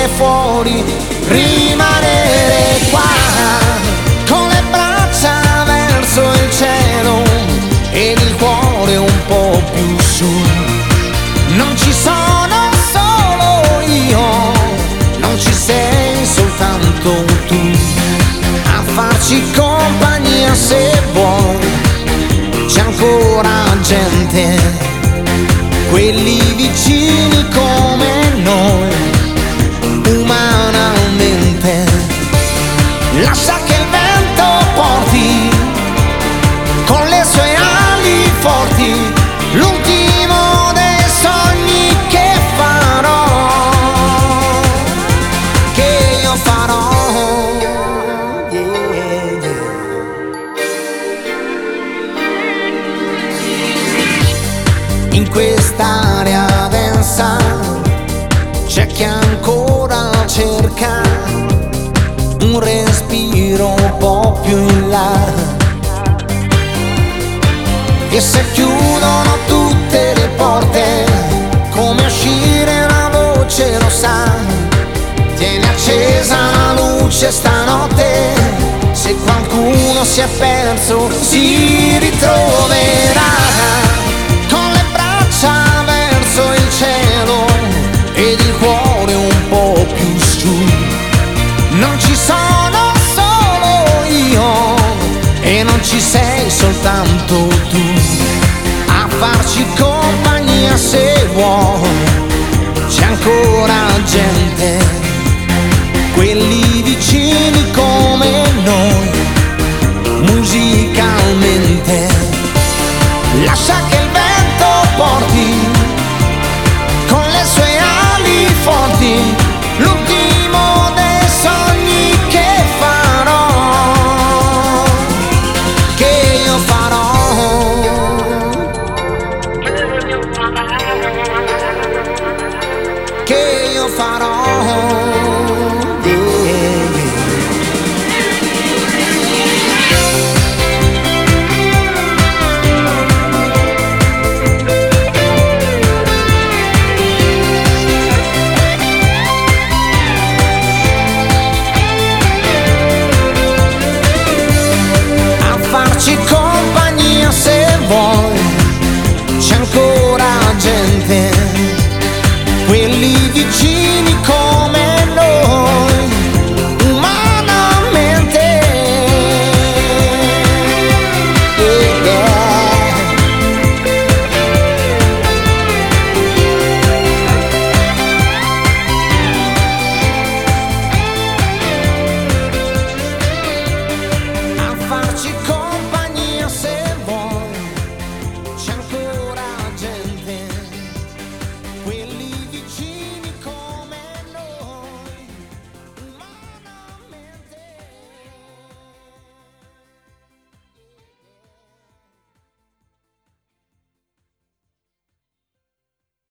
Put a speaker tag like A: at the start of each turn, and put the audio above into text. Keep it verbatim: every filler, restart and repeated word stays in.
A: uscire fuori, rimanere qua, con le braccia verso il cielo ed il cuore un po' più su. Non ci sono solo io, non ci sei soltanto tu, a farci compagnia se vuoi. C'è ancora gente, quelli vicini come noi, umanamente. Lascia che il vento porti con le sue ali forti l'ultimo dei sogni che farò, che io farò. Yeah, yeah. In quest'area densa c'è chi ancora cerca un respiro un po' più in là, e se chiudono tutte le porte, come uscire una voce lo sa. Tieni accesa la luce stanotte, se qualcuno si è perso si ritroverà, con le braccia verso il cielo ed il cuore un po' più su. Non ci sono solo io e non ci sei soltanto tu, a farci compagnia se vuoi. C'è ancora gente, quelli vicini come noi, musicalmente. Lascia che il vento porti con le sue ali forti l'ultimo dei sogni che farò, che io farò, che io farò.